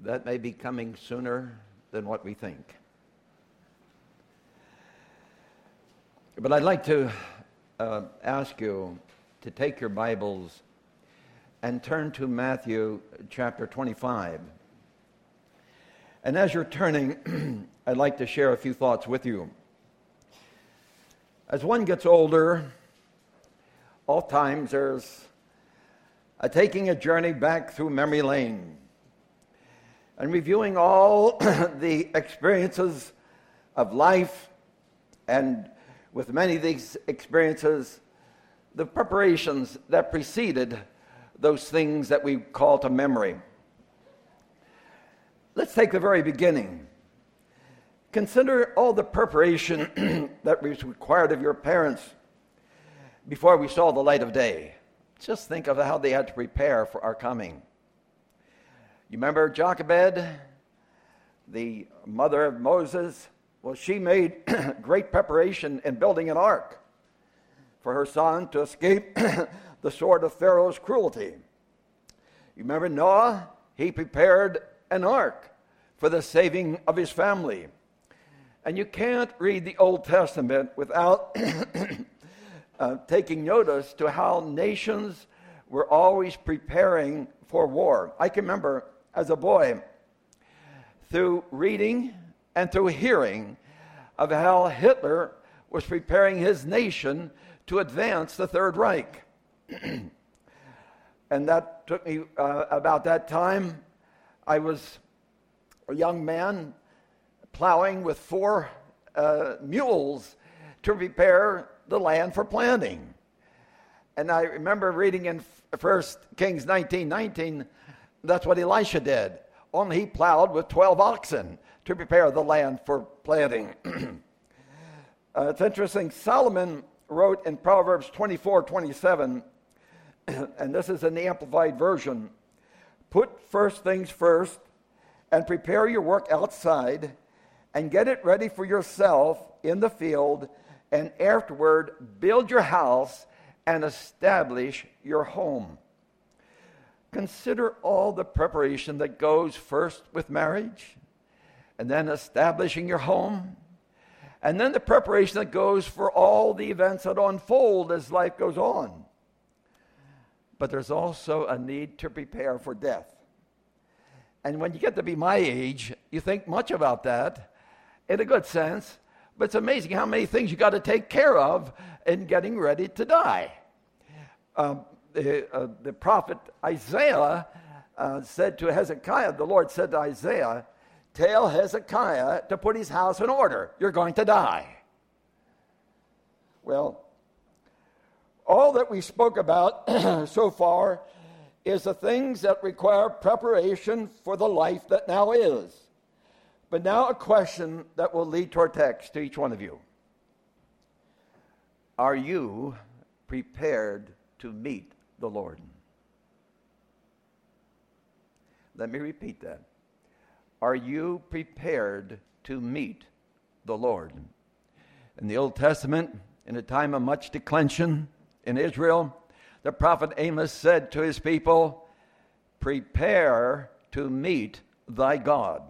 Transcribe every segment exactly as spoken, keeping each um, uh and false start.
that may be coming sooner than what we think. But I'd like to uh, ask you to take your Bibles and turn to Matthew chapter twenty-five. And as you're turning, I'd like to share a few thoughts with you. As one gets older, oftentimes there's a taking a journey back through memory lane and reviewing all the experiences of life, and with many of these experiences, the preparations that preceded those things that we call to memory. Let's take the very beginning. Consider all the preparation that was required of your parents before we saw the light of day. Just think of how they had to prepare for our coming. You remember Jochebed, the mother of Moses? Well, she made great preparation in building an ark for her son to escape the sword of Pharaoh's cruelty. You remember Noah? He prepared an ark for the saving of his family. And you can't read the Old Testament without uh, taking notice to how nations were always preparing for war. I can remember as a boy, through reading and through hearing of how Hitler was preparing his nation to advance the Third Reich. And that took me uh, about that time. I was a young man plowing with four uh, mules to prepare the land for planting. And I remember reading in First Kings nineteen nineteen, that's what Elisha did. Only he plowed with twelve oxen to prepare the land for planting. uh, it's interesting, Solomon wrote in Proverbs twenty-four twenty-seven, and this is in the Amplified Version, "Put first things first and prepare your work outside and get it ready for yourself in the field, and afterward build your house and establish your home." Consider all the preparation that goes first with marriage, and then establishing your home, and then the preparation that goes for all the events that unfold as life goes on. But there's also a need to prepare for death. And when you get to be my age, you think much about that in a good sense, but it's amazing how many things you got to take care of in getting ready to die. Um, the, uh, the prophet Isaiah uh, said to Hezekiah, the Lord said to Isaiah, "Tell Hezekiah to put his house in order. You're going to die." Well, all that we spoke about so far is the things that require preparation for the life that now is. But now a question that will lead to our text to each one of you. Are you prepared to meet the Lord? Let me repeat that. Are you prepared to meet the Lord? In the Old Testament, in a time of much declension in Israel, the prophet Amos said to his people, "Prepare to meet thy God."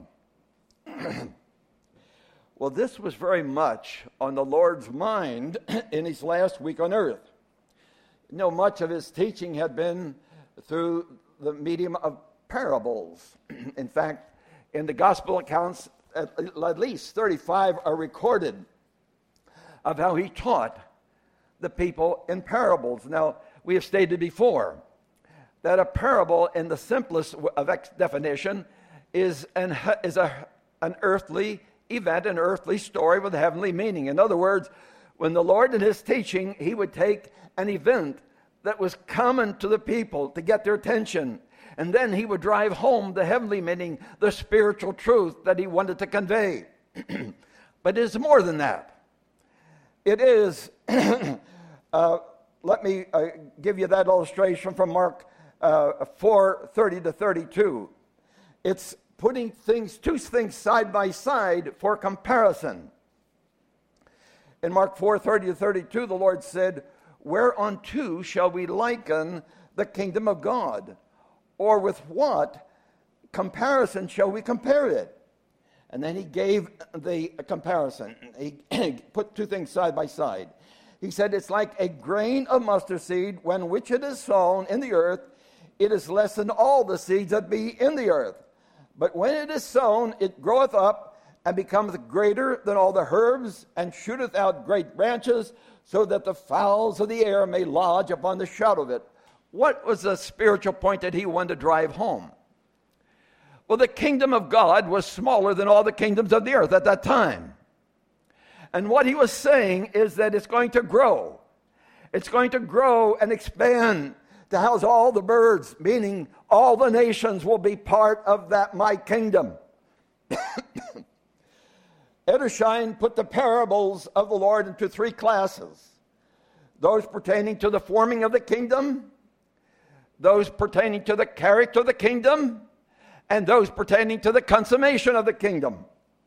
Well, this was very much on the Lord's mind in his last week on earth. You know, much of his teaching had been through the medium of parables. In fact, in the gospel accounts, at, at least thirty-five are recorded of how he taught the people in parables. Now, we have stated before that a parable, in the simplest of ex- definition, is an is a an earthly event, an earthly story with a heavenly meaning. In other words, when the Lord in his teaching, he would take an event that was common to the people to get their attention, and then he would drive home the heavenly meaning, the spiritual truth that he wanted to convey. But it is more than that. It is, uh, let me uh, give you that illustration from Mark uh, four thirty to thirty-two. It's putting things, two things side by side for comparison. In Mark four thirty to thirty-two, the Lord said, "Whereunto shall we liken the kingdom of God? Or with what comparison shall we compare it? And then he gave the comparison. He put two things side by side. He said, it's like a grain of mustard seed, when which it is sown in the earth, it is less than all the seeds that be in the earth. But when it is sown, it groweth up, and becometh greater than all the herbs, and shooteth out great branches, so that the fowls of the air may lodge upon the shadow of it. What was the spiritual point that he wanted to drive home? Well, the kingdom of God was smaller than all the kingdoms of the earth at that time. And what he was saying is that it's going to grow. It's going to grow and expand to house all the birds, meaning all the nations will be part of that my kingdom. Edersheim put the parables of the Lord into three classes. Those pertaining to the forming of the kingdom, those pertaining to the character of the kingdom, and those pertaining to the consummation of the kingdom.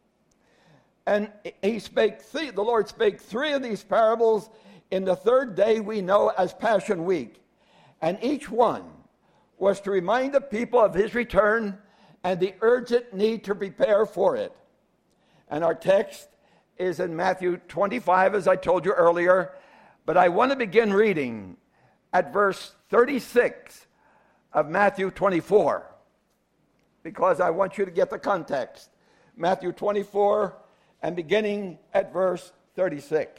And he spake, three, the Lord spake three of these parables in the third day we know as Passion Week. And each one was to remind the people of his return and the urgent need to prepare for it. And our text is in Matthew twenty-five, as I told you earlier. But I want to begin reading at verse thirty-six of Matthew twenty-four, because I want you to get the context. Matthew twenty-four, and beginning at verse thirty-six.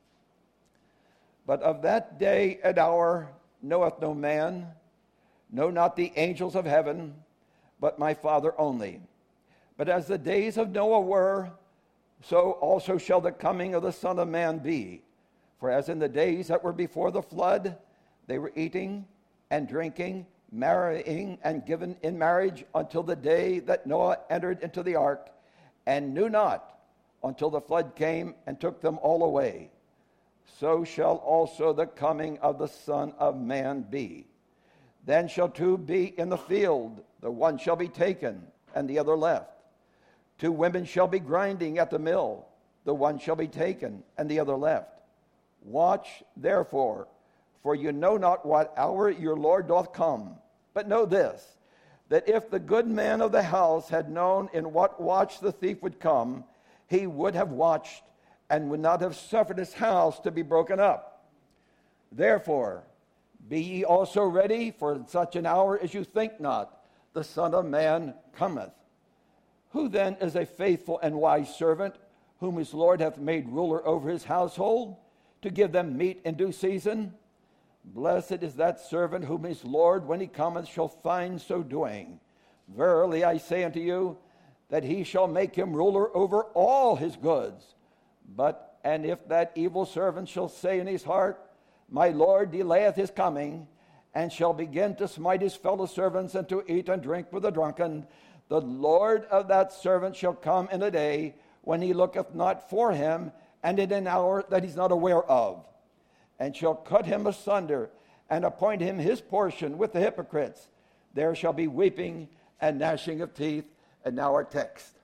But of that day and hour knoweth no man, no, not the angels of heaven, but my Father only. But as the days of Noah were, so also shall the coming of the Son of Man be. For as in the days that were before the flood, they were eating and drinking, marrying and given in marriage until the day that Noah entered into the ark, and knew not until the flood came and took them all away. So shall also the coming of the Son of Man be. Then shall two be in the field, the one shall be taken, and the other left. Two women shall be grinding at the mill, the one shall be taken, and the other left. Watch therefore, for you know not what hour your Lord doth come. But know this, that if the good man of the house had known in what watch the thief would come, he would have watched and would not have suffered his house to be broken up. Therefore, be ye also ready, for in such an hour as you think not, the Son of Man cometh. Who then is a faithful and wise servant, whom his Lord hath made ruler over his household, to give them meat in due season? Blessed is that servant whom his Lord, when he cometh, shall find so doing. Verily I say unto you, that he shall make him ruler over all his goods. But, and if that evil servant shall say in his heart, my Lord delayeth his coming, and shall begin to smite his fellow servants, and to eat and drink with the drunken, the Lord of that servant shall come in a day when he looketh not for him, and in an hour that he's not aware of, and shall cut him asunder, and appoint him his portion with the hypocrites. There shall be weeping and gnashing of teeth. And now our text.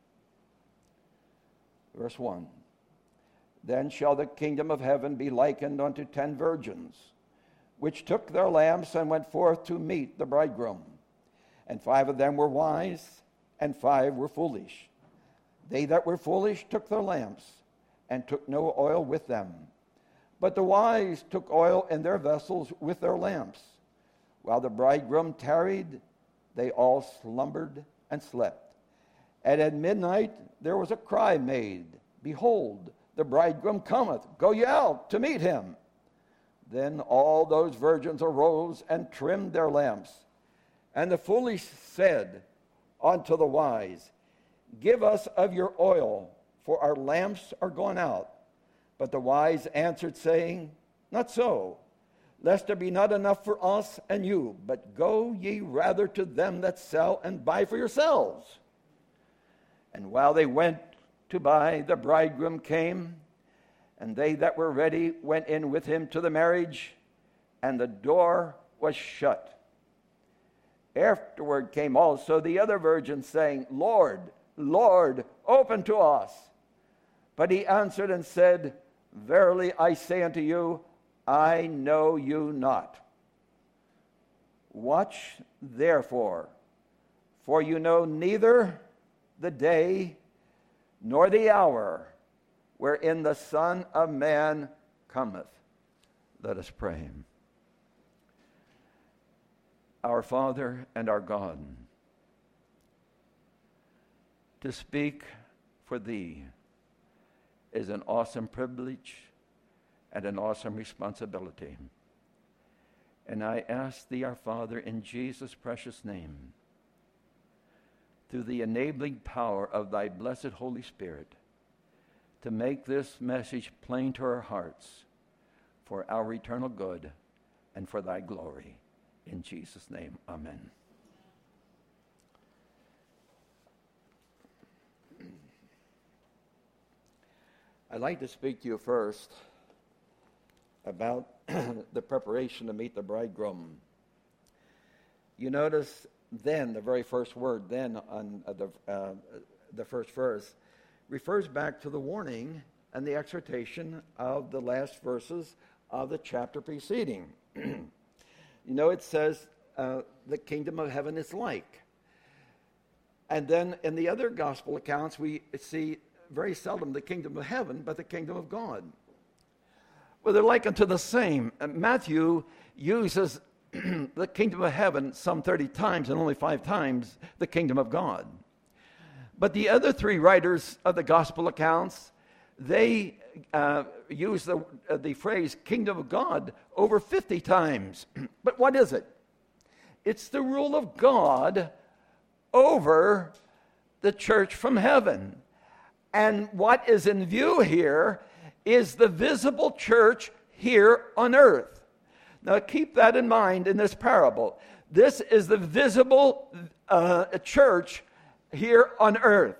Verse one. Then shall the kingdom of heaven be likened unto ten virgins, which took their lamps and went forth to meet the bridegroom. And five of them were wise, and five were foolish. They that were foolish took their lamps, and took no oil with them. But the wise took oil in their vessels with their lamps. While the bridegroom tarried, they all slumbered and slept. And at midnight there was a cry made, Behold, the bridegroom cometh, go ye out to meet him. Then all those virgins arose and trimmed their lamps. And the foolish said unto the wise, Give us of your oil, for our lamps are gone out. But the wise answered, saying, Not so, lest there be not enough for us and you, but go ye rather to them that sell and buy for yourselves. And while they went to buy, the bridegroom came, and they that were ready went in with him to the marriage, and the door was shut. Afterward came also the other virgins, saying, Lord, Lord, open to us. But he answered and said, Verily I say unto you, I know you not. Watch therefore, For you know neither the day nor the hour wherein the Son of Man cometh. Let us pray. Our Father and our God, to speak for Thee is an awesome privilege and an awesome responsibility. And I ask Thee, our Father, in Jesus' precious name, through the enabling power of Thy blessed Holy Spirit, to make this message plain to our hearts for our eternal good and for Thy glory. In Jesus' name, amen. I'd like to speak to you first about the preparation to meet the bridegroom. You notice then, the very first word, then, on uh, the, uh, the first verse, refers back to the warning and the exhortation of the last verses of the chapter preceding. You know, it says, uh, the kingdom of heaven is like. And then in the other gospel accounts, we see very seldom the kingdom of heaven, but the kingdom of God. Well, they're like unto the same. And Matthew uses the kingdom of heaven some thirty times and only five times the kingdom of God. But the other three writers of the gospel accounts, they uh, use the, uh, the phrase kingdom of God over fifty times. But what is it? It's the rule of God over the church from heaven. And what is in view here is the visible church here on earth. Now keep that in mind in this parable. This is the visible uh, church here on earth.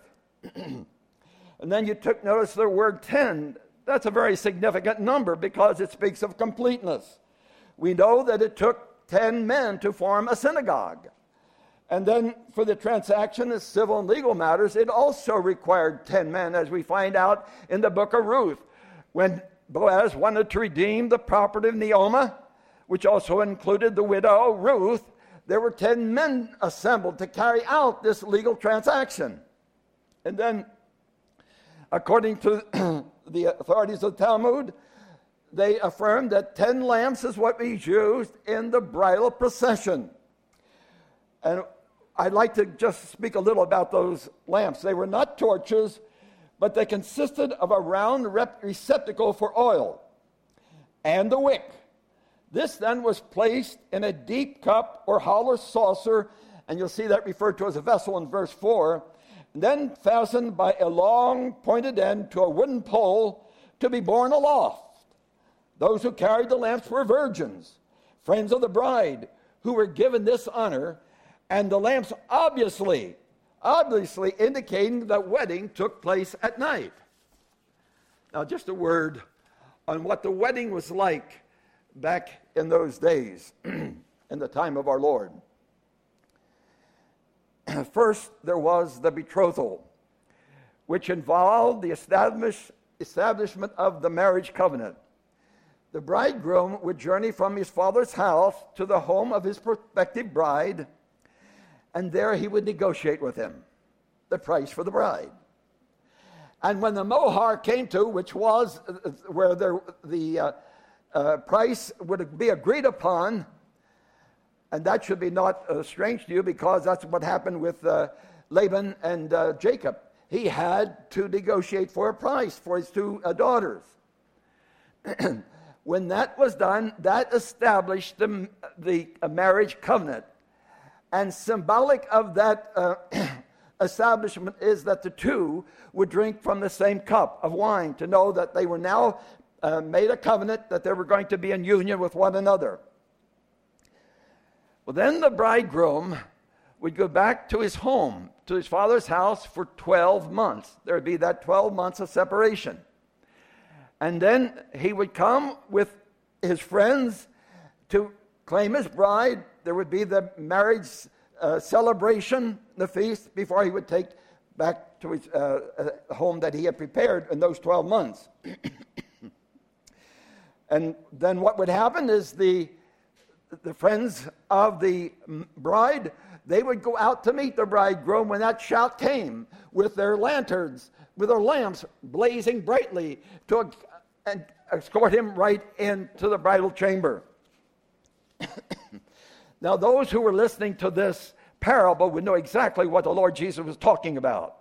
And then you took notice of the word ten. That's a very significant number because it speaks of completeness. We know that it took ten men to form a synagogue. And then for the transaction of civil and legal matters, it also required ten men, as we find out in the book of Ruth. When Boaz wanted to redeem the property of Naomi, which also included the widow Ruth, there were ten men assembled to carry out this legal transaction. And then, according to the authorities of the Talmud, they affirmed that ten lamps is what was used in the bridal procession. And I'd like to just speak a little about those lamps. They were not torches, but they consisted of a round receptacle for oil and a wick. This then was placed in a deep cup or hollow saucer, and you'll see that referred to as a vessel in verse four, and then fastened by a long pointed end to a wooden pole to be borne aloft. Those who carried the lamps were virgins, friends of the bride, who were given this honor, and the lamps obviously, obviously indicating that wedding took place at night. Now, just a word on what the wedding was like back in those days, in the time of our Lord. First, there was the betrothal, which involved the establish, establishment of the marriage covenant. The bridegroom would journey from his father's house to the home of his prospective bride, and there he would negotiate with him the price for the bride. And when the mohar came to, which was where there, the uh, uh, price would be agreed upon, and that should be not uh, strange to you because that's what happened with uh, Laban and uh, Jacob. He had to negotiate for a price for his two uh, daughters. When that was done, that established the, the uh, marriage covenant. And symbolic of that uh, establishment is that the two would drink from the same cup of wine to know that they were now uh, made a covenant, that they were going to be in union with one another. Well, then the bridegroom would go back to his home, to his father's house for twelve months. There would be that twelve months of separation. And then he would come with his friends to claim his bride. There would be the marriage uh, celebration, the feast, before he would take back to his uh, uh, home that he had prepared in those twelve months. And then what would happen is the, the friends of the bride, They would go out to meet the bridegroom when that shout came, with their lanterns, with their lamps blazing brightly to and escort him right into the bridal chamber. Now, those who were listening to this parable would know exactly what the Lord Jesus was talking about.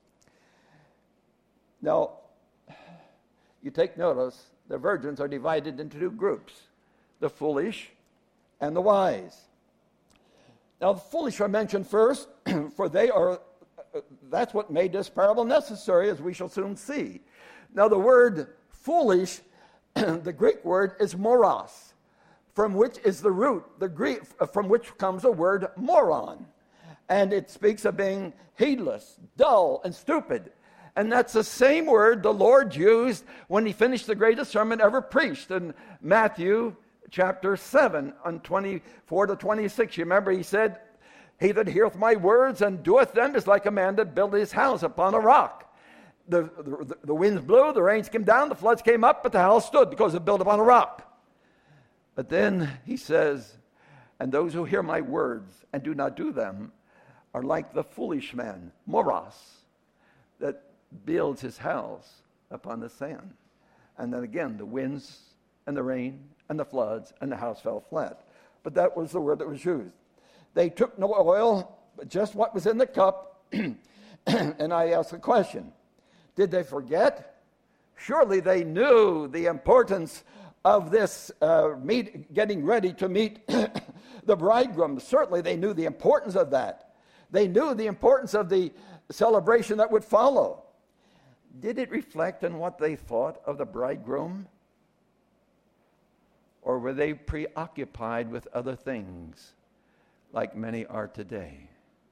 Now, you take notice, the virgins are divided into two groups, the foolish and the wise. Now, the foolish are mentioned first, for they are, uh, that's what made this parable necessary, as we shall soon see. Now, the word foolish, the Greek word is moros, from which is the root, the Greek, from which comes the word moron. And it speaks of being heedless, dull, and stupid. And that's the same word the Lord used when he finished the greatest sermon ever preached in Matthew chapter seven, on twenty-four to twenty-six. You remember he said, "He that heareth my words and doeth them is like a man that built his house upon a rock. The, the, the winds blew, the rains came down, the floods came up, but the house stood because it was built upon a rock." But then he says, "And those who hear my words and do not do them are like the foolish man, moros, that builds his house upon the sand. And then again, the winds and the rain and the floods, and the house fell flat." But that was the word that was used. They took no oil, but just what was in the cup. And I asked the question, did they forget? Surely they knew the importance of this uh, meet, getting ready to meet the bridegroom. Certainly they knew the importance of that. They knew the importance of the celebration that would follow. Did it reflect on what they thought of the bridegroom? Or were they preoccupied with other things, like many are today?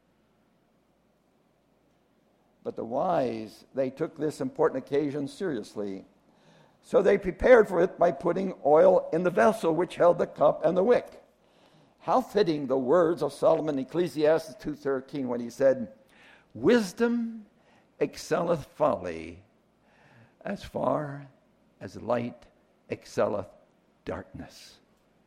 But the wise, they took this important occasion seriously. So they prepared for it by putting oil in the vessel which held the cup and the wick. How fitting the words of Solomon in Ecclesiastes two thirteen when he said, "Wisdom excelleth folly as far as light excelleth darkness."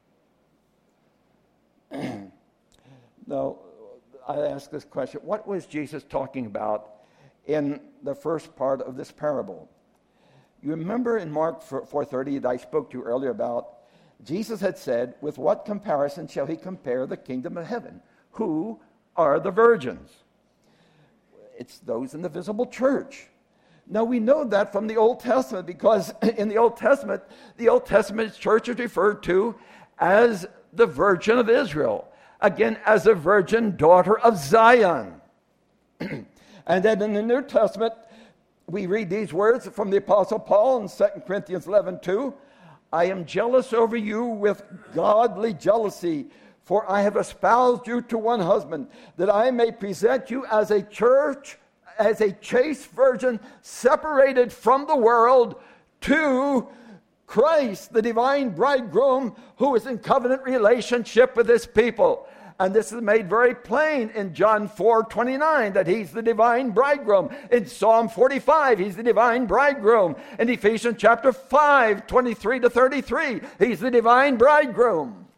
Now, I ask this question, what was Jesus talking about in the first part of this parable? You remember in Mark four thirty that I spoke to you earlier about, Jesus had said, "With what comparison shall he compare the kingdom of heaven? Who are the virgins?" It's those in the visible church. Now we know that from the Old Testament, because in the Old Testament, the Old Testament church is referred to as the Virgin of Israel. Again, as a virgin daughter of Zion. And then in the New Testament, we read these words from the Apostle Paul in Second Corinthians eleven two. "I am jealous over you with godly jealousy, for I have espoused you to one husband, that I may present you as a church, as a chaste virgin, separated from the world, to Christ, the divine bridegroom, who is in covenant relationship with his people." And this is made very plain in John four twenty-nine, that he's the divine bridegroom. In Psalm forty-five, he's the divine bridegroom. In Ephesians chapter five, twenty-three to thirty-three, he's the divine bridegroom.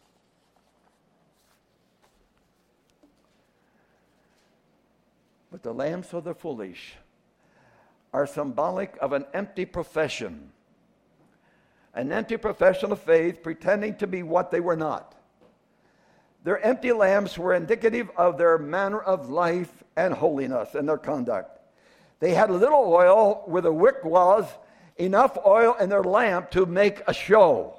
But the lamps of the foolish are symbolic of an empty profession. An empty profession of faith, pretending to be what they were not. Their empty lamps were indicative of their manner of life and holiness and their conduct. They had little oil where the wick was, enough oil in their lamp to make a show.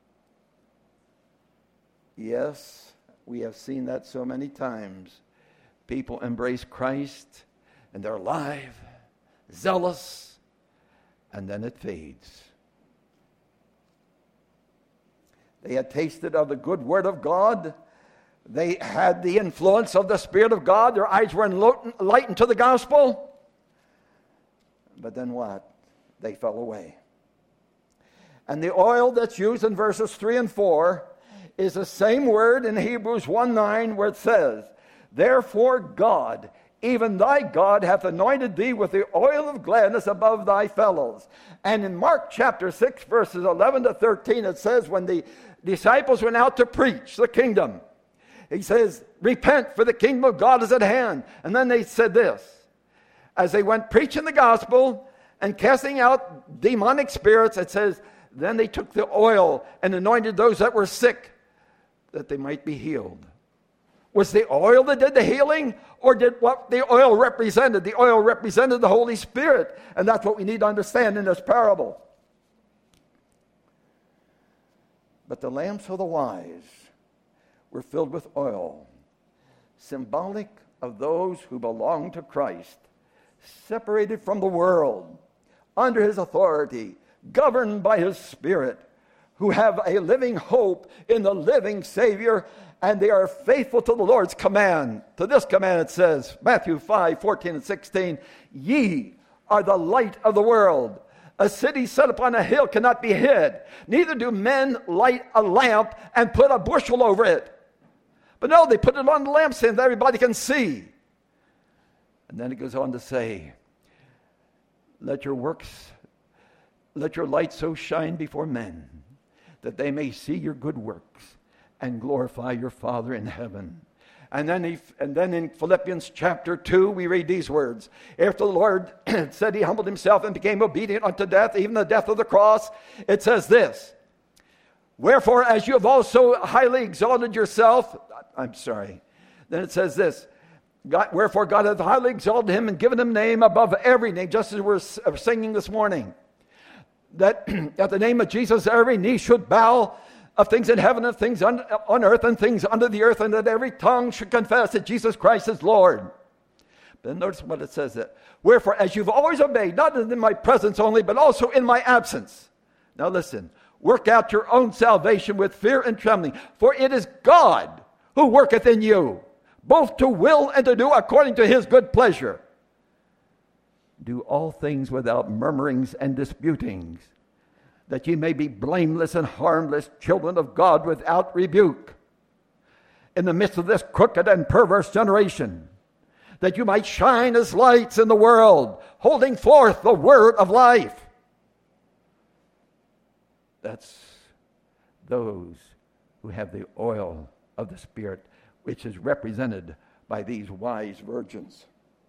Yes, we have seen that so many times. People embrace Christ and they're alive, zealous, and then it fades. They had tasted of the good word of God. They had the influence of the Spirit of God. Their eyes were enlightened to the gospel. But then what? They fell away. And the oil that's used in verses three and four is the same word in Hebrews one nine, where it says, "Therefore God, even thy God, hath anointed thee with the oil of gladness above thy fellows." And in Mark chapter six, verses eleven to thirteen, it says, when the disciples went out to preach the kingdom, He says, repent, for the kingdom of God is at hand. And then they said this, as they went preaching the gospel and casting out demonic spirits, it says, then they took the oil and anointed those that were sick, that they might be healed. Was the oil that did the healing, or did what the oil represented? The oil represented the Holy Spirit, and that's what we need to understand in this parable. But the lamps of the wise were filled with oil, symbolic of those who belong to Christ, separated from the world, under his authority, governed by his Spirit, who have a living hope in the living Savior, and they are faithful to the Lord's command. To this command it says, Matthew five, fourteen and sixteen, ye are the light of the world. A city set upon a hill cannot be hid. Neither do men light a lamp and put a bushel over it. But no, they put it on the lampstand that everybody can see. And then it goes on to say, let your works, let your light so shine before men, that they may see your good works and glorify your Father in heaven. And then, he, and then in Philippians chapter two, we read these words. After the Lord said he humbled himself and became obedient unto death, even the death of the cross, it says this, wherefore, as you have also highly exalted yourself, I'm sorry, then it says this, God, wherefore God hath highly exalted him and given him name above every name, just as we're singing this morning, that at the name of Jesus every knee should bow, of things in heaven and things on, on earth and things under the earth, and that every tongue should confess that Jesus Christ is Lord. Then notice what it says that, wherefore, as you've always obeyed, not in my presence only, but also in my absence. Now listen, work out your own salvation with fear and trembling, for it is God who worketh in you, both to will and to do according to his good pleasure. Do all things without murmurings and disputings, that ye may be blameless and harmless, children of God without rebuke, in the midst of this crooked and perverse generation, that you might shine as lights in the world, holding forth the word of life. That's those who have the oil of the Spirit, which is represented by these wise virgins.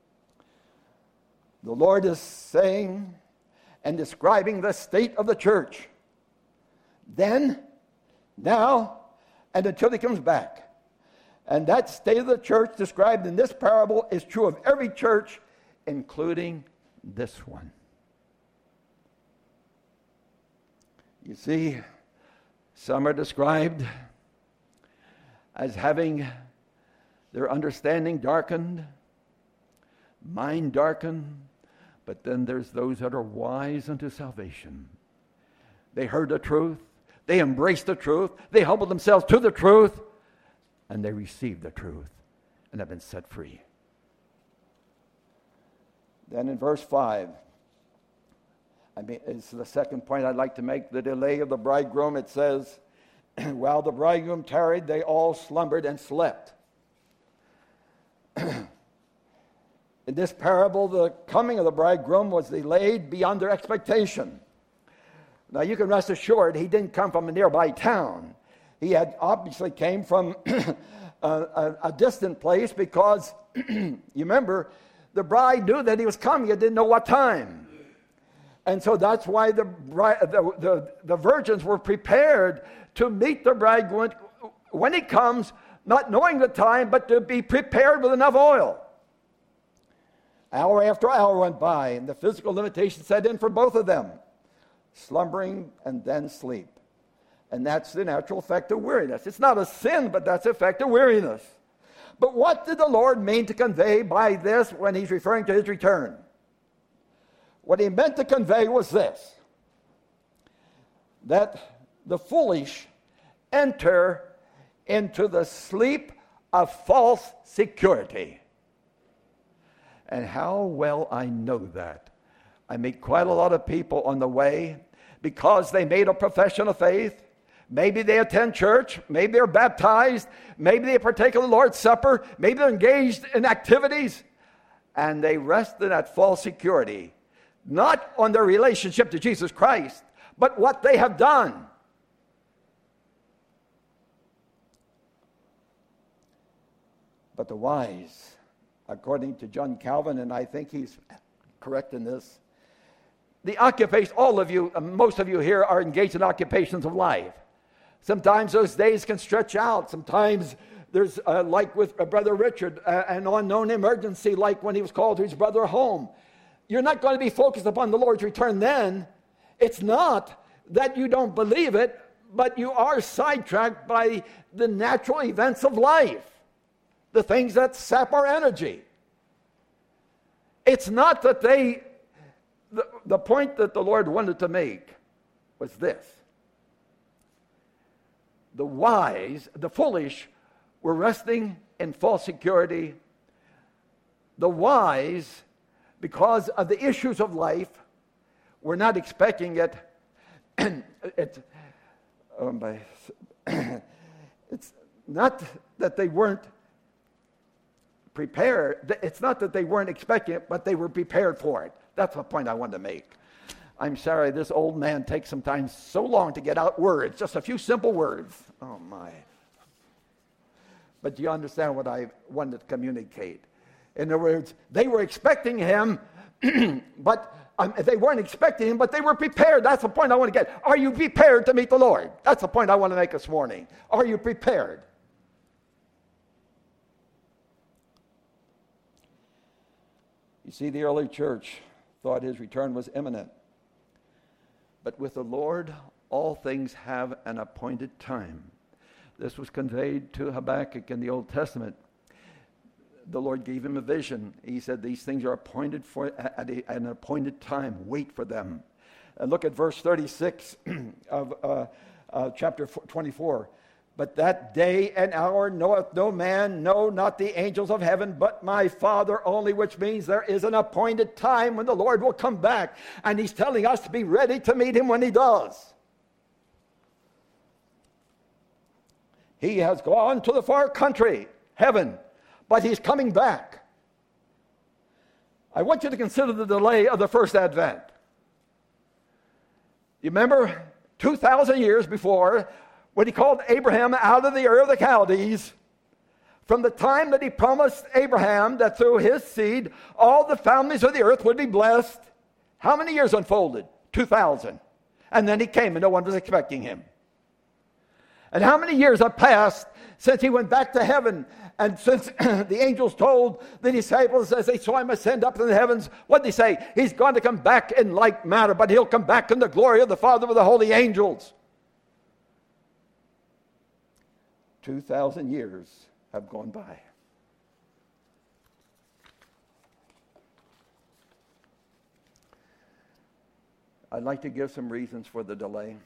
The Lord is saying and describing the state of the church then, now, and until he comes back. And that state of the church described in this parable is true of every church, including this one. You see, some are described as having their understanding darkened, mind darkened, but then there's those that are wise unto salvation. They heard the truth, they embraced the truth, they humbled themselves to the truth, and they received the truth and have been set free. Then in verse five, I mean, it's the second point I'd like to make, the delay of the bridegroom. It says, while the bridegroom tarried, they all slumbered and slept. In this parable, the coming of the bridegroom was delayed beyond their expectation. Now, you can rest assured he didn't come from a nearby town. He had obviously came from a, a, a distant place because, you remember, the bride knew that he was coming. He didn't know what time. And so that's why the, the, the, the virgins were prepared to meet the bridegroom when he comes, not knowing the time, but to be prepared with enough oil. Hour after hour went by, and the physical limitations set in for both of them. Slumbering and then sleep. And that's the natural effect of weariness. It's not a sin, but that's the effect of weariness. But what did the Lord mean to convey by this when he's referring to his return? What he meant to convey was this, that the foolish enter into the sleep of false security. And how well I know that. I meet quite a lot of people on the way because they made a profession of faith. Maybe they attend church. Maybe they're baptized. Maybe they partake of the Lord's Supper. Maybe they're engaged in activities. And they rest in that false security. Not on their relationship to Jesus Christ, but what they have done. But the wise, according to John Calvin, and I think he's correct in this, the occupation, all of you, most of you here are engaged in occupations of life. Sometimes those days can stretch out. Sometimes there's, uh, like with uh, Brother Richard, uh, an unknown emergency, like when he was called to his brother home. You're not going to be focused upon the Lord's return then. It's not that you don't believe it, but you are sidetracked by the natural events of life, the things that sap our energy. It's not that they, the, the point that the Lord wanted to make was this. The wise, the foolish, were resting in false security. The wise, because of the issues of life, were not expecting it. it um, by, it's not that they weren't prepared. It's not that they weren't expecting it, but they were prepared for it. That's the point I wanted to make. I'm sorry, this old man takes sometimes so long to get out words, just a few simple words. Oh, my. But you understand what I wanted to communicate. In other words, they were expecting him, but um, they weren't expecting him, but they were prepared. That's the point I want to get. Are you prepared to meet the Lord? That's the point I want to make this morning. Are you prepared? You see, the early church thought his return was imminent. But with the Lord, all things have an appointed time. This was conveyed to Habakkuk in the Old Testament. The Lord gave him a vision. He said, these things are appointed for at, a, at an appointed time. Wait for them. And look at verse thirty-six of uh, uh, chapter twenty-four. But that day and hour knoweth no man, no, not the angels of heaven, but my Father only, which means there is an appointed time when the Lord will come back. And he's telling us to be ready to meet him when he does. He has gone to the far country, heaven, but he's coming back. I want you to consider the delay of the first advent. You remember two thousand years before, when he called Abraham out of the Ur of the Chaldees, from the time that he promised Abraham that through his seed all the families of the earth would be blessed, how many years unfolded? two thousand. And then he came and no one was expecting him. And how many years have passed since he went back to heaven, and since the angels told the disciples as they saw him ascend up to the heavens, what did he say? He's going to come back in like manner, but he'll come back in the glory of the Father with the holy angels. Two thousand years have gone by. I'd like to give some reasons for the delay.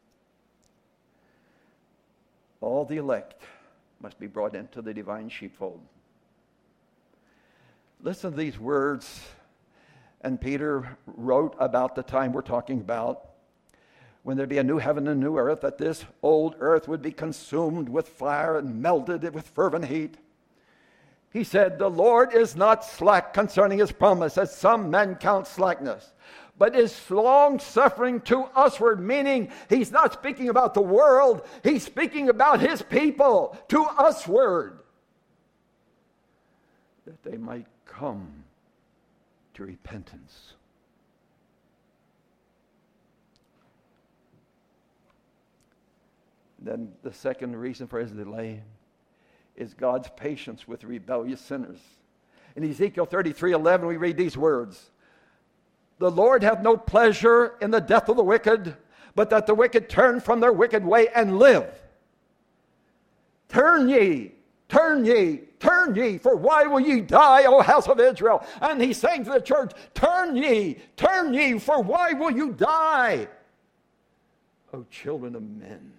All the elect must be brought into the divine sheepfold. Listen to these words, and Peter wrote about the time we're talking about, when there'd be a new heaven and new earth, that this old earth would be consumed with fire and melted with fervent heat. He said, the Lord is not slack concerning his promise, as some men count slackness, but is long-suffering to usward, meaning he's not speaking about the world, he's speaking about his people, to usward, that they might come to repentance. Then the second reason for his delay is God's patience with rebellious sinners. In Ezekiel thirty-three eleven, we read these words, the Lord hath no pleasure in the death of the wicked, but that the wicked turn from their wicked way and live. Turn ye, turn ye, turn ye, for why will ye die, O house of Israel? And he's saying to the church, turn ye, turn ye, for why will you die, O children of men?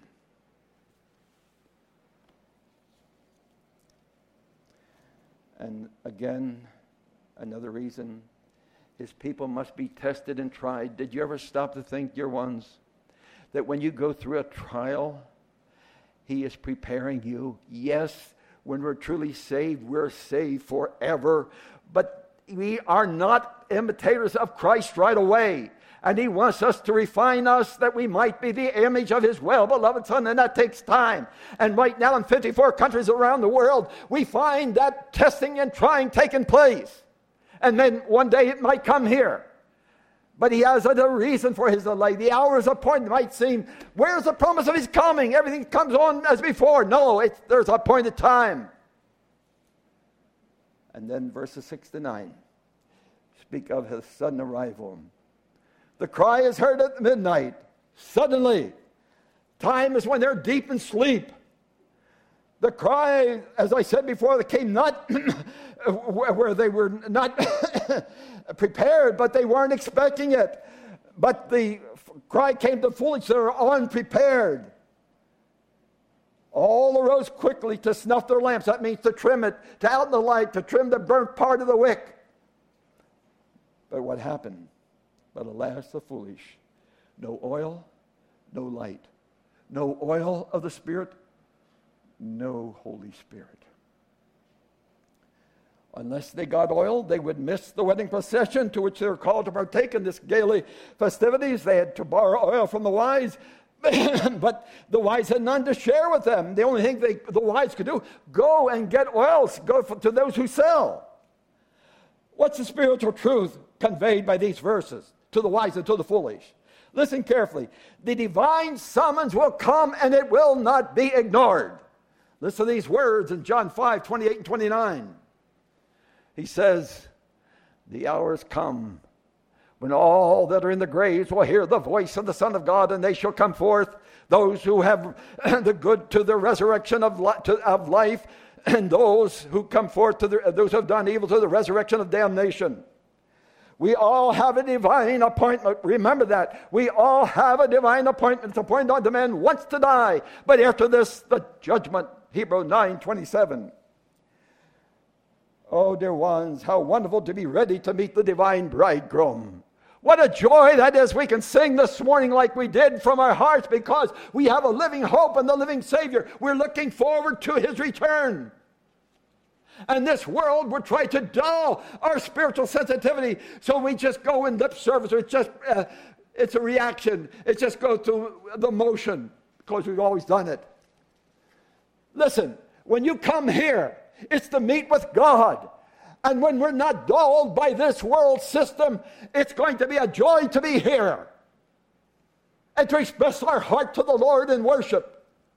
And again, another reason, his people must be tested and tried. Did you ever stop to think, dear ones, that when you go through a trial, he is preparing you? Yes, when we're truly saved, we're saved forever. But we are not imitators of Christ right away. And he wants us to refine us that we might be the image of his well-beloved Son, and that takes time. And right now in fifty-four countries around the world, we find that testing and trying taking place. And then one day it might come here. But he has a reason for his delay. The hour is appointed. Might seem, where's the promise of his coming? Everything comes on as before. No, it's, there's an appointed time. And then verses six to nine speak of his sudden arrival. The cry is heard at midnight. Suddenly. Time is when they're deep in sleep. The cry, as I said before, that came not where they were not prepared, but they weren't expecting it. But the cry came to foolish that are unprepared. All arose quickly to snuff their lamps. That means to trim it, to out in the light, to trim the burnt part of the wick. But what happened? But alas, the foolish. No oil, no light. No oil of the Spirit, no Holy Spirit. Unless they got oil, they would miss the wedding procession to which they were called to partake in this daily festivities. They had to borrow oil from the wise, but the wise had none to share with them. The only thing they, the wise could do, go and get oils, go for, to those who sell. What's the spiritual truth conveyed by these verses to the wise and to the foolish? Listen carefully. The divine summons will come and it will not be ignored. Listen to these words in John five, twenty-eight and twenty-nine. He says, the hours come when all that are in the graves will hear the voice of the Son of God, and they shall come forth, those who have the good to the resurrection of, li- to, of life, and those who come forth to the, those who have done evil to the resurrection of damnation. We all have a divine appointment. Remember that. We all have a divine appointment. It's appointed unto man once to die, but after this, the judgment. Hebrews nine twenty-seven. Oh, dear ones, how wonderful to be ready to meet the divine bridegroom. What a joy that is. We can sing this morning like we did from our hearts because we have a living hope in the living Savior. We're looking forward to his return. And this world would try to dull our spiritual sensitivity, so we just go in lip service. It's just, uh, it's a reaction. It just goes through the motion because we've always done it. Listen, when you come here, it's to meet with God. And when we're not dulled by this world system, it's going to be a joy to be here and to express our heart to the Lord in worship.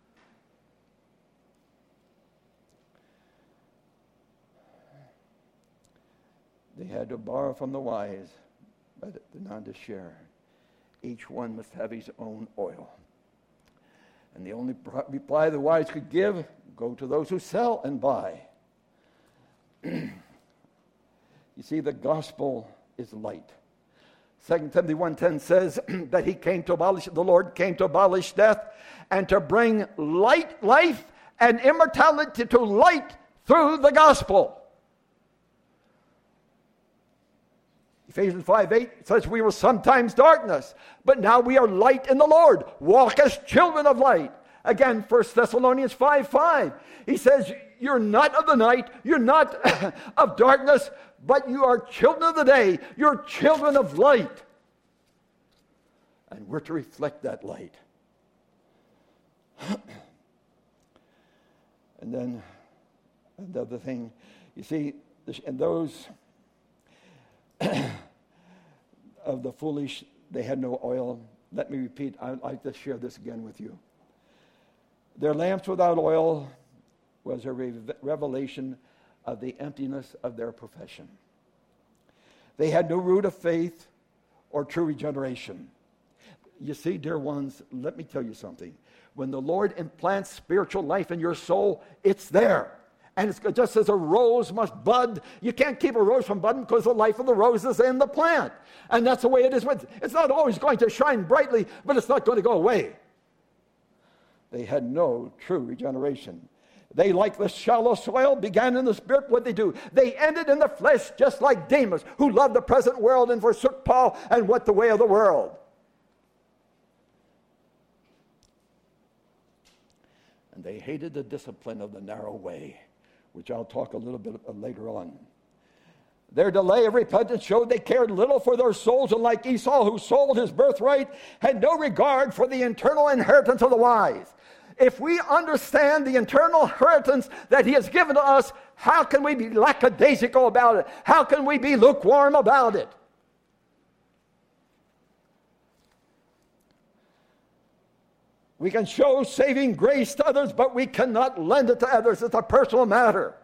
They had to borrow from the wise, but none to share. Each one must have his own oil. And the only reply the wise could give, go to those who sell and buy. You see, the gospel is light. Second Timothy one ten says that he came to abolish, the Lord came to abolish death and to bring light, life and immortality to light through the gospel. Ephesians five eight says we were sometimes darkness, but now we are light in the Lord. Walk as children of light. Again, First Thessalonians five five. He says, you're not of the night, you're not of darkness, but you are children of the day. You're children of light. And we're to reflect that light. And then another thing, you see, and those of the foolish, they had no oil. Let me repeat, I'd like to share this again with you. Their lamps without oil was a re- revelation of the emptiness of their profession. They had no root of faith or true regeneration. You see, dear ones, let me tell you something. When the Lord implants spiritual life in your soul, it's there. And it's just as a rose must bud. You can't keep a rose from budding because the life of the rose is in the plant. And that's the way it is with, it's not always going to shine brightly, but it's not going to go away. They had no true regeneration. They, like the shallow soil, began in the spirit. What they do? They ended in the flesh, just like Demas, who loved the present world and forsook Paul and went the way of the world. And they hated the discipline of the narrow way, which I'll talk a little bit later on. Their delay of repentance showed they cared little for their souls, and like Esau, who sold his birthright, had no regard for the eternal inheritance of the wise. If we understand the eternal inheritance that he has given to us, how can we be lackadaisical about it? How can we be lukewarm about it? We can show saving grace to others, but we cannot lend it to others. It's a personal matter.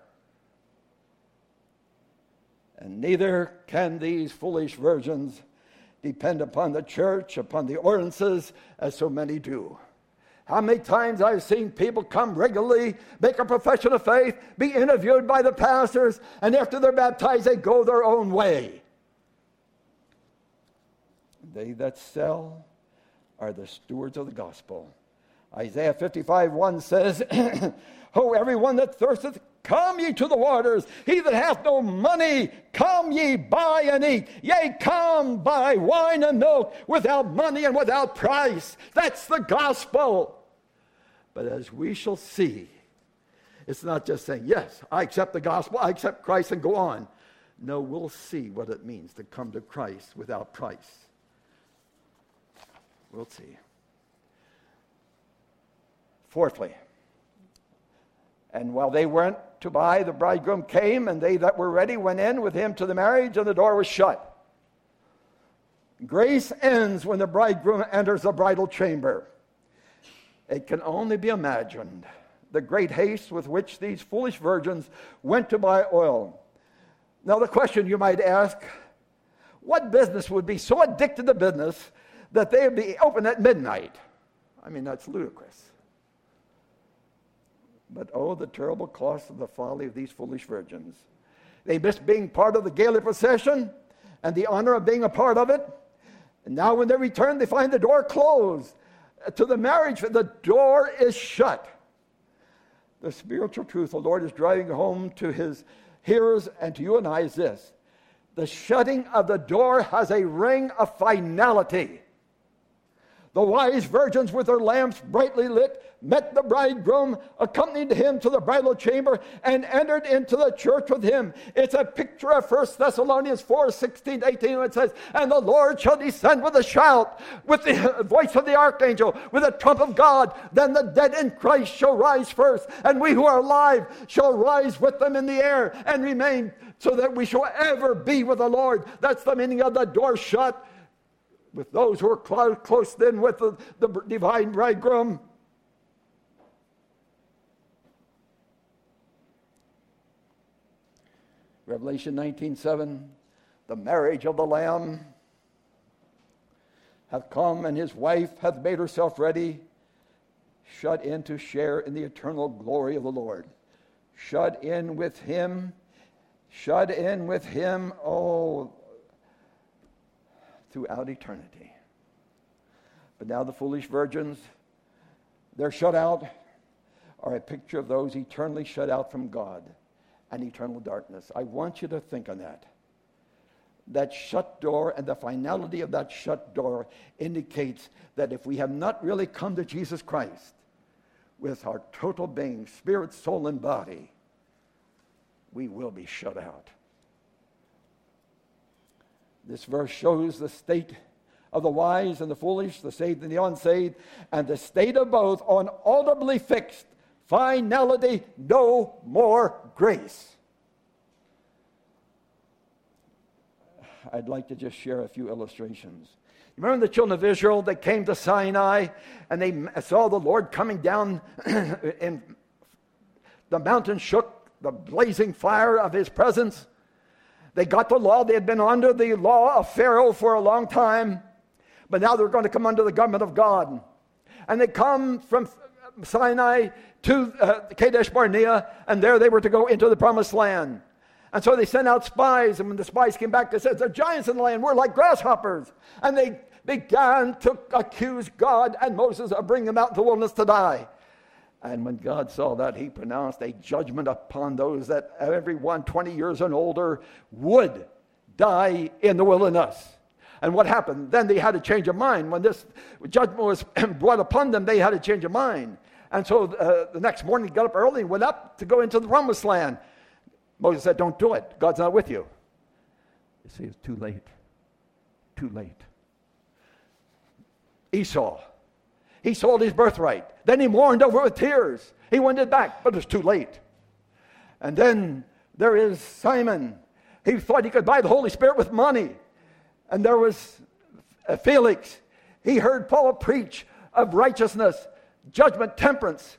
And neither can these foolish virgins depend upon the church, upon the ordinances, as so many do. How many times I've seen people come regularly, make a profession of faith, be interviewed by the pastors, and after they're baptized, they go their own way. They that sell are the stewards of the gospel. Isaiah fifty-five one says, "Ho, everyone that thirsteth, come ye to the waters. He that hath no money, come ye buy and eat. Yea, come buy wine and milk without money and without price." That's the gospel. But as we shall see, it's not just saying, yes, I accept the gospel, I accept Christ, and go on. No, we'll see what it means to come to Christ without price. We'll see. Fourthly, and while they went to buy, the bridegroom came, and they that were ready went in with him to the marriage, and the door was shut. Grace ends when the bridegroom enters the bridal chamber. It can only be imagined the great haste with which these foolish virgins went to buy oil. Now the question you might ask, what business would be so addicted to business that they would be open at midnight? I mean, that's ludicrous. But oh, the terrible cost of the folly of these foolish virgins. They missed being part of the gala procession and the honor of being a part of it. And now when they return, they find the door closed. To the marriage, the door is shut. The spiritual truth the Lord is driving home to his hearers and to you and I is this: the shutting of the door has a ring of finality. The wise virgins with their lamps brightly lit met the bridegroom, accompanied him to the bridal chamber, and entered into the church with him. It's a picture of First Thessalonians four, sixteen, eighteen, when it says, "And the Lord shall descend with a shout, with the voice of the archangel, with the trump of God. Then the dead in Christ shall rise first, and we who are alive shall rise with them in the air and remain, so that we shall ever be with the Lord." That's the meaning of the door shut. With those who are close, close in with the, the divine bridegroom. Revelation nineteen seven, the marriage of the Lamb hath come, and his wife hath made herself ready, shut in to share in the eternal glory of the Lord. Shut in with him, shut in with him, oh, throughout eternity. But now the foolish virgins, they're shut out, are a picture of those eternally shut out from God and eternal darkness. I want you to think on that. That shut door and the finality of that shut door indicates that if we have not really come to Jesus Christ with our total being, spirit, soul, and body, we will be shut out. This verse shows the state of the wise and the foolish, the saved and the unsaved, and the state of both on audibly fixed finality, no more grace. I'd like to just share a few illustrations. Remember the children of Israel, they came to Sinai and they saw the Lord coming down and the mountain shook, the blazing fire of his presence. They got the law. They had been under the law of Pharaoh for a long time, but now they're going to come under the government of God. And they come from Sinai to uh, Kadesh Barnea, and there they were to go into the promised land. And so they sent out spies, and when the spies came back, they said, "There are giants in the land. We're like grasshoppers." And they began to accuse God and Moses of bringing them out in the wilderness to die. And when God saw that, he pronounced a judgment upon those that everyone twenty years and older would die in the wilderness. And what happened? Then they had a change of mind. When this judgment was brought upon them, they had a change of mind. And so uh, the next morning, they got up early and went up to go into the promised land. Moses said, "Don't do it. God's not with you." You see, it's too late. Too late. Esau, he sold his birthright. Then he mourned over it with tears. He wanted it back, but it's too late. And then there is Simon. He thought he could buy the Holy Spirit with money. And there was Felix. He heard Paul preach of righteousness, judgment, temperance.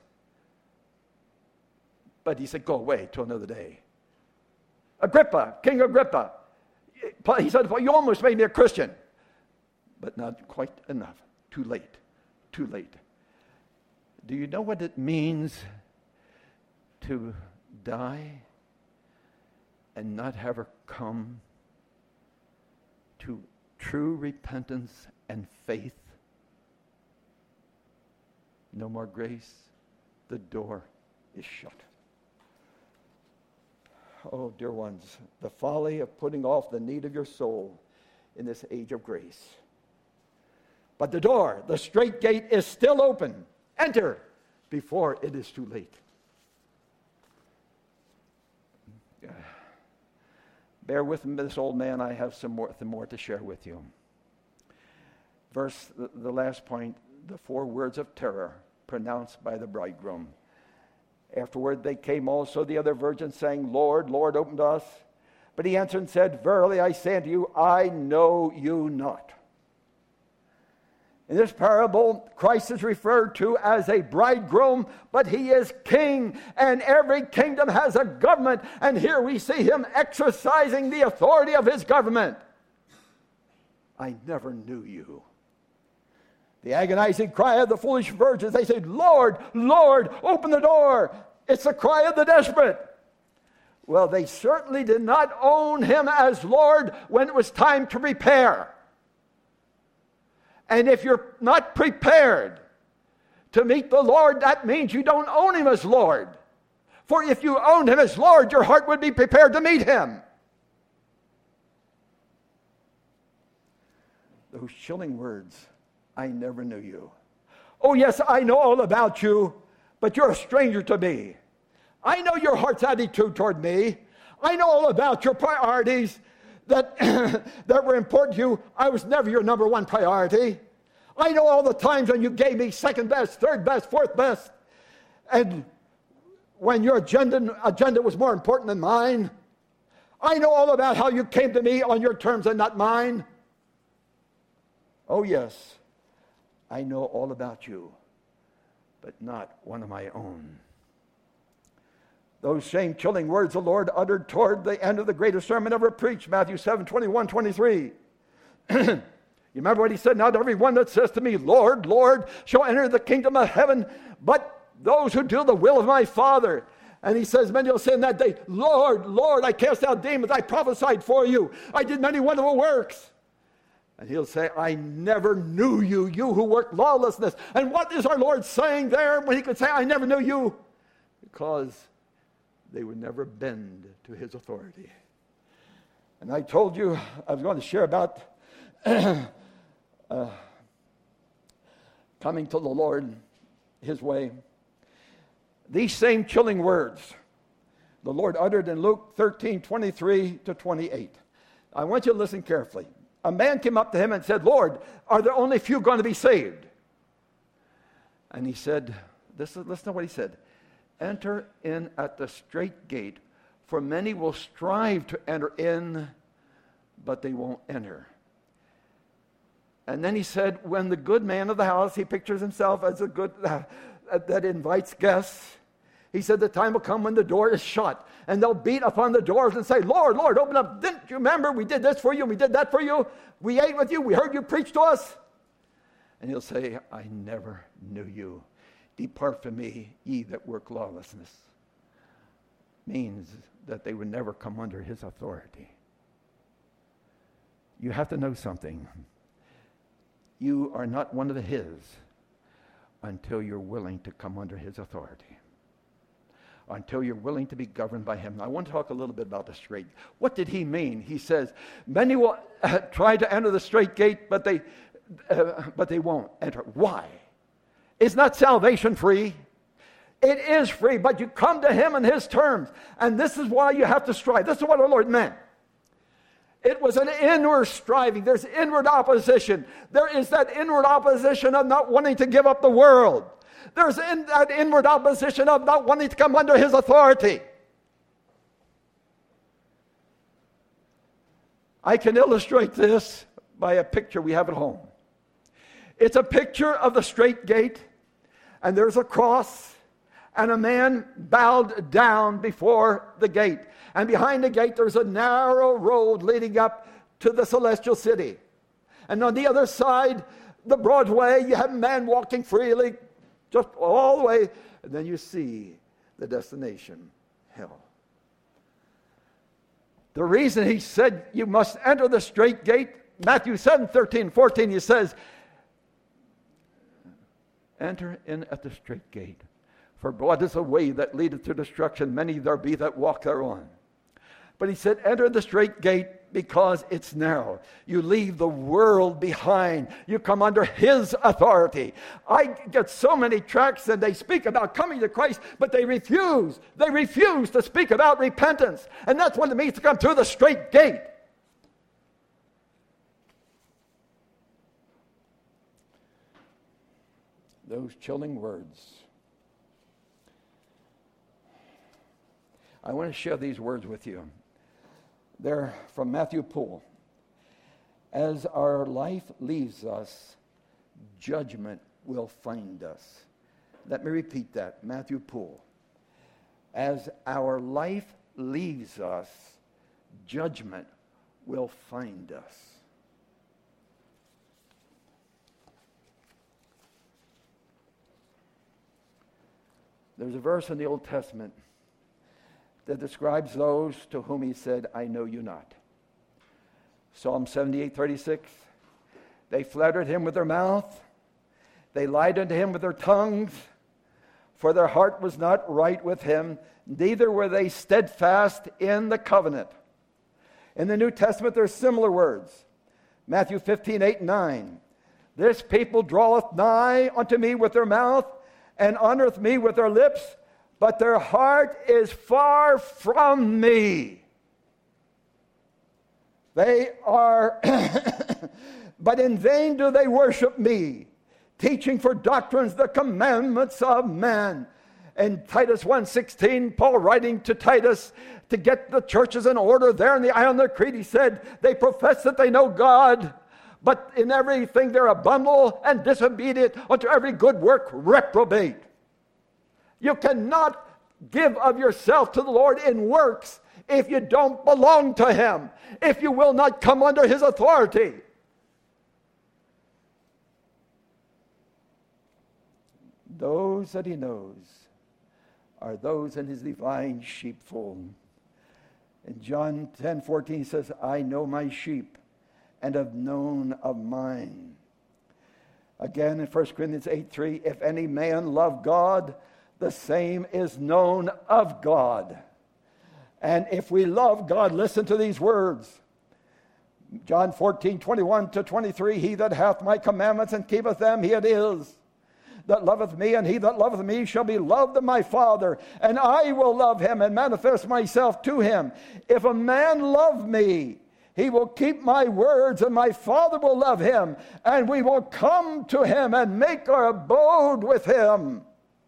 But he said, go away till another day. Agrippa, King Agrippa. He said, well, you almost made me a Christian. But not quite enough. Too late. Too late. Do you know what it means to die and not have her come to true repentance and faith? No more grace. The door is shut. Oh, dear ones, the folly of putting off the need of your soul in this age of grace. But the door, the straight gate, is still open. Enter before it is too late. Bear with me, this old man. I have some more, some more to share with you. Verse, the, the last point, the four words of terror pronounced by the bridegroom. Afterward they came also the other virgins, saying, Lord, Lord, open to us. But he answered and said, verily I say unto you, I know you not. In this parable, Christ is referred to as a bridegroom, but he is king, and every kingdom has a government, and here we see him exercising the authority of his government. I never knew you. The agonizing cry of the foolish virgins, they said, Lord, Lord, open the door. It's the cry of the desperate. Well, they certainly did not own him as Lord when it was time to prepare. And if you're not prepared to meet the Lord, that means you don't own him as Lord. For if you owned him as Lord, your heart would be prepared to meet him. Those chilling words, I never knew you. Oh, yes, I know all about you, but you're a stranger to me. I know your heart's attitude toward me. I know all about your priorities that, that were important to you. I was never your number one priority. I know all the times when you gave me second best, third best, fourth best, and when your agenda, agenda was more important than mine. I know all about how you came to me on your terms and not mine. Oh, yes, I know all about you, but not one of my own. Those same chilling words the Lord uttered toward the end of the greatest sermon ever preached, Matthew seven, twenty-one, twenty-three. You remember what he said? Not everyone that says to me, Lord, Lord, shall enter the kingdom of heaven, but those who do the will of my Father. And he says, many will say in that day, Lord, Lord, I cast out demons, I prophesied for you, I did many wonderful works. And he'll say, I never knew you, you who work lawlessness. And what is our Lord saying there when he could say, I never knew you? Because they would never bend to his authority. And I told you I was going to share about uh, coming to the Lord his way. These same chilling words the Lord uttered in Luke thirteen, twenty-three to twenty-eight. I want you to listen carefully. A man came up to him and said, Lord, are there only few going to be saved? And he said, this is, listen to what he said. Enter in at the strait gate, for many will strive to enter in, but they won't enter. And then he said, when the good man of the house, he pictures himself as a good, uh, that invites guests. He said, the time will come when the door is shut, and they'll beat upon the doors and say, Lord, Lord, open up. Didn't you remember we did this for you, and we did that for you? We ate with you, we heard you preach to us. And he'll say, I never knew you. Depart from me, ye that work lawlessness. Means that they would never come under his authority. You have to know something. You are not one of the his until you're willing to come under his authority. Until you're willing to be governed by him. Now, I want to talk a little bit about the straight. What did he mean? He says, many will uh, try to enter the straight gate, but they, uh, but they won't enter. Why? Is not salvation free? It is free, but you come to him in his terms. And this is why you have to strive. This is what our Lord meant. It was an inward striving. There's inward opposition. There is that inward opposition of not wanting to give up the world. There's in that inward opposition of not wanting to come under his authority. I can illustrate this by a picture we have at home. It's a picture of the straight gate, and there's a cross, and a man bowed down before the gate. And behind the gate, there's a narrow road leading up to the celestial city. And on the other side, the broad way, you have a man walking freely, just all the way. And then you see the destination, hell. The reason he said you must enter the straight gate, Matthew seven, thirteen, fourteen, he says, enter in at the straight gate. For broad is the way that leadeth to destruction, many there be that walk thereon. But he said, enter the straight gate because it's narrow. You leave the world behind. You come under his authority. I get so many tracts and they speak about coming to Christ, but they refuse. They refuse to speak about repentance. And that's what it means to come through the straight gate. Those chilling words. I want to share these words with you. They're from Matthew Poole. As our life leaves us, judgment will find us. Let me repeat that. Matthew Poole. As our life leaves us, judgment will find us. There's a verse in the Old Testament that describes those to whom he said, I know you not. Psalm seventy-eight, thirty-six. They flattered him with their mouth. They lied unto him with their tongues. For their heart was not right with him. Neither were they steadfast in the covenant. In the New Testament, there's similar words. Matthew fifteen, eight and nine. This people draweth nigh unto me with their mouth, and honoreth me with their lips, but their heart is far from me. They are, but in vain do they worship me, teaching for doctrines the commandments of men. In Titus one sixteen, Paul writing to Titus to get the churches in order there in the island of Crete, he said, they profess that they know God, but in everything they're a bundle and disobedient unto every good work reprobate. You cannot give of yourself to the Lord in works if you don't belong to him, if you will not come under his authority. Those that he knows are those in his divine sheepfold. In John ten fourteen he says, I know my sheep and have known of mine. Again in First Corinthians eight three, if any man love God, the same is known of God. And if we love God, listen to these words. John fourteen, twenty-one to twenty-three, he that hath my commandments and keepeth them, he it is that loveth me, and he that loveth me shall be loved of my Father, and I will love him and manifest myself to him. If a man love me, he will keep my words, and my Father will love him, and we will come to him and make our abode with him.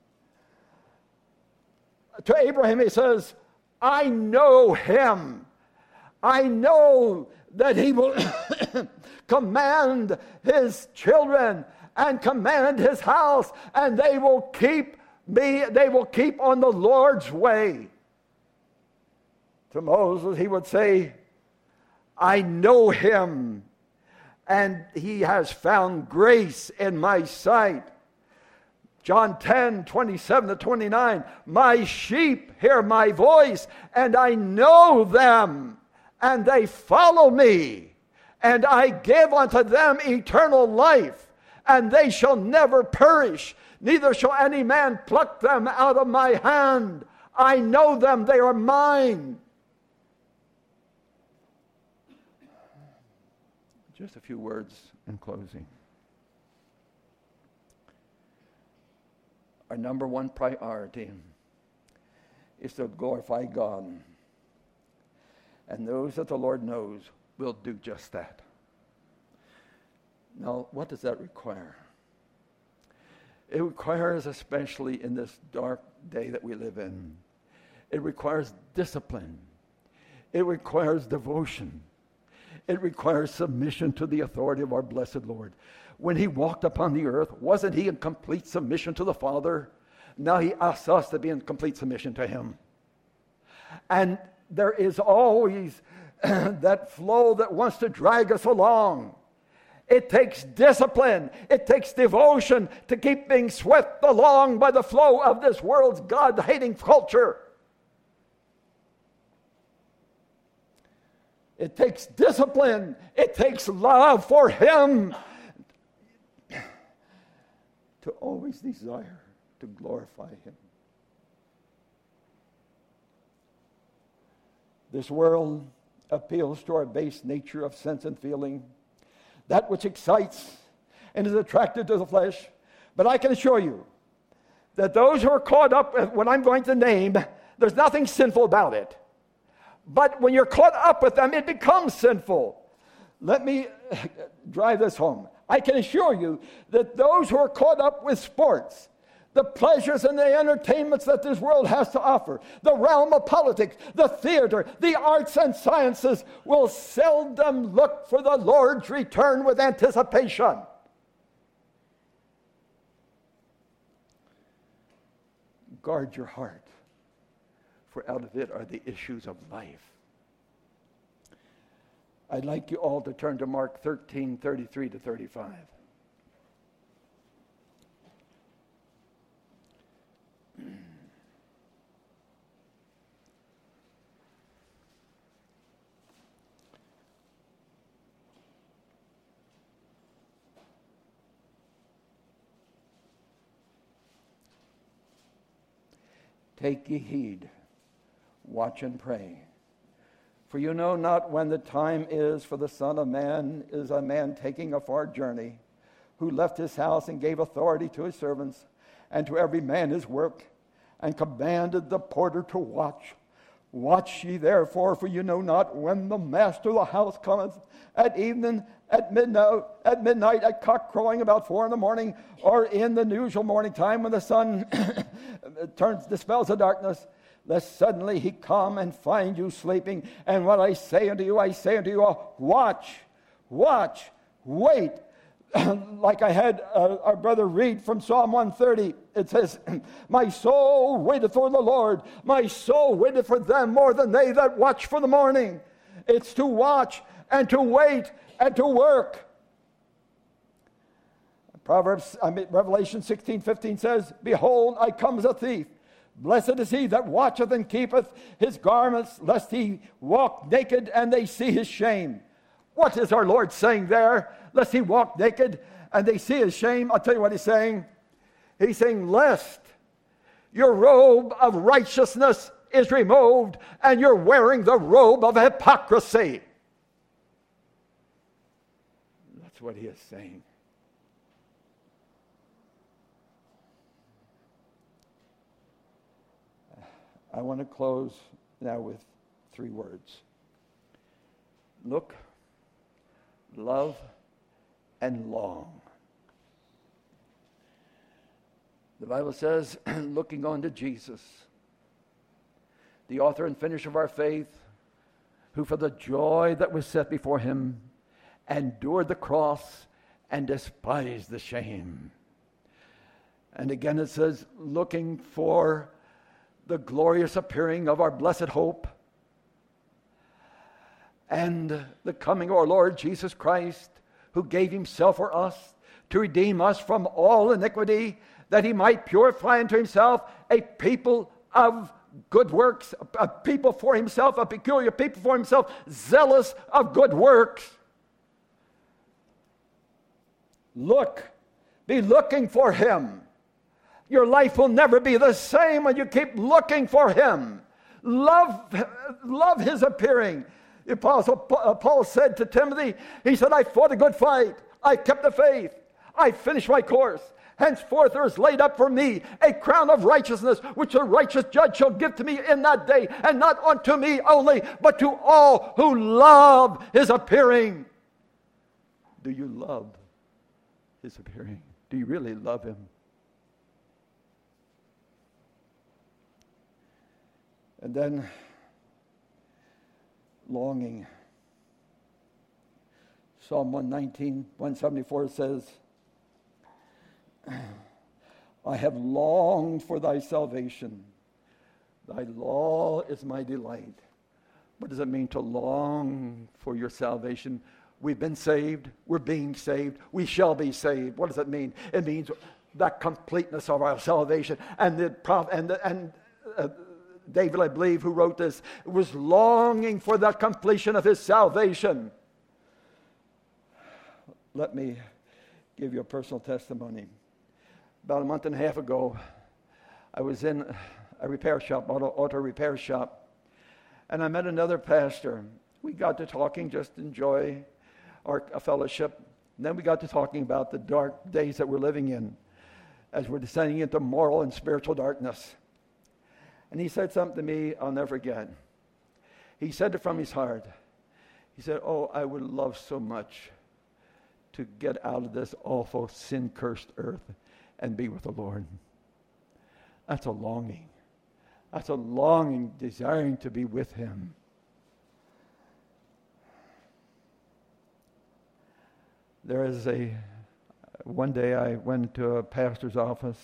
To Abraham he says, I know him. I know that he will command his children and command his house, and they will keep me, they will keep on the Lord's way. To Moses he would say, I know him, and he has found grace in my sight. John ten, twenty-seven to twenty-nine, my sheep hear my voice, and I know them, and they follow me, and I give unto them eternal life, and they shall never perish, neither shall any man pluck them out of my hand. I know them, they are mine. Just a few words in closing. Our number one priority is to glorify God. And those that the Lord knows will do just that. Now, what does that require? It requires, especially in this dark day that we live in, it requires discipline. It requires devotion. It requires submission to the authority of our blessed Lord. When he walked upon the earth, wasn't he in complete submission to the Father? Now he asks us to be in complete submission to him. And there is always that flow that wants to drag us along. It takes discipline. It takes devotion to keep being swept along by the flow of this world's God-hating culture. It takes discipline. It takes love for him to always desire to glorify him. This world appeals to our base nature of sense and feeling, that which excites and is attracted to the flesh. But I can assure you that those who are caught up with what I'm going to name, there's nothing sinful about it. But when you're caught up with them, it becomes sinful. Let me drive this home. I can assure you that those who are caught up with sports, the pleasures and the entertainments that this world has to offer, the realm of politics, the theater, the arts and sciences, will seldom look for the Lord's return with anticipation. Guard your heart, for out of it are the issues of life. I'd like you all to turn to Mark thirteen, thirty-three to thirty-five. Take ye heed, watch and pray. For you know not when the time is, for the Son of Man is a man taking a far journey, who left his house and gave authority to his servants, and to every man his work, and commanded the porter to watch. Watch ye therefore, for you know not when the master of the house cometh, at evening, at midnight, at midnight, at cock crowing about four in the morning, or in the usual morning time when the sun turns dispels the darkness, lest suddenly he come and find you sleeping. And what I say unto you, I say unto you all, watch, watch, wait. Like I had uh, our brother read from Psalm one thirty, it says, my soul waiteth for the Lord, my soul waiteth for them more than they that watch for the morning. It's to watch and to wait and to work. Proverbs, I mean, Revelation sixteen fifteen says, behold, I come as a thief. Blessed is he that watcheth and keepeth his garments, lest he walk naked and they see his shame. What is our Lord saying there? Lest he walk naked and they see his shame. I'll tell you what he's saying. He's saying, lest your robe of righteousness is removed and you're wearing the robe of hypocrisy. That's what he is saying. I want to close now with three words. Look, love, and long. The Bible says, looking on to Jesus, the author and finisher of our faith, who for the joy that was set before him endured the cross and despised the shame. And again it says, looking for the glorious appearing of our blessed hope and the coming of our Lord Jesus Christ, who gave himself for us to redeem us from all iniquity, that he might purify unto himself a people of good works, a people for himself, a peculiar people for himself, zealous of good works. Look, be looking for him. Your life will never be the same when you keep looking for him. Love, love his appearing. The Apostle Paul said to Timothy, he said, I fought a good fight. I kept the faith. I finished my course. Henceforth there is laid up for me a crown of righteousness, which the righteous judge shall give to me in that day, and not unto me only, but to all who love his appearing. Do you love his appearing? Do you really love him? And then longing. Psalm one nineteen, one seventy-four says, I have longed for thy salvation. Thy law is my delight. What does it mean to long for your salvation? We've been saved. We're being saved. We shall be saved. What does it mean? It means that completeness of our salvation. And the and the, and uh, David, I believe, who wrote this, was longing for that completion of his salvation. Let me give you a personal testimony. About a month and a half ago, I was in a repair shop, auto, auto repair shop, and I met another pastor. We got to talking, just enjoy our fellowship. And then we got to talking about the dark days that we're living in as we're descending into moral and spiritual darkness. And he said something to me I'll never forget. He said it from his heart. He said, oh, I would love so much to get out of this awful sin-cursed earth and be with the Lord. That's a longing. That's a longing, desiring to be with him. There is a, one day I went to a pastor's office,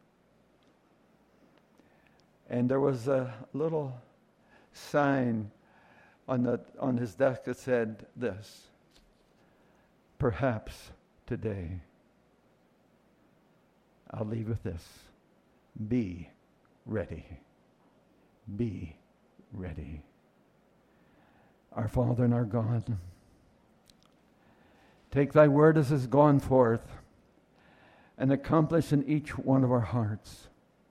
and there was a little sign on the on his desk that said this, perhaps today. I'll leave with this. Be ready. Be ready. Our Father and our God, take thy word as has gone forth and accomplish in each one of our hearts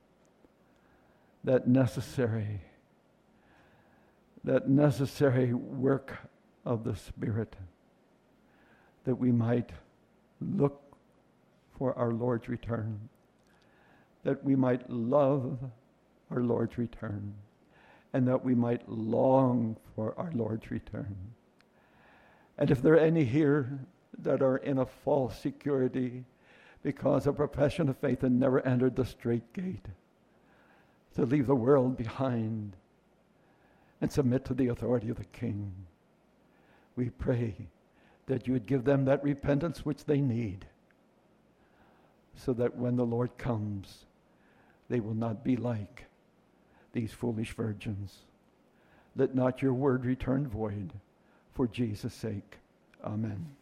that necessary, that necessary work of the Spirit, that we might look for our Lord's return, that we might love our Lord's return, and that we might long for our Lord's return. And if there are any here that are in a false security because of profession of faith and never entered the straight gate, to leave the world behind and submit to the authority of the King, we pray that you would give them that repentance which they need, so that when the Lord comes, they will not be like these foolish virgins. Let not your word return void, for Jesus' sake. Amen.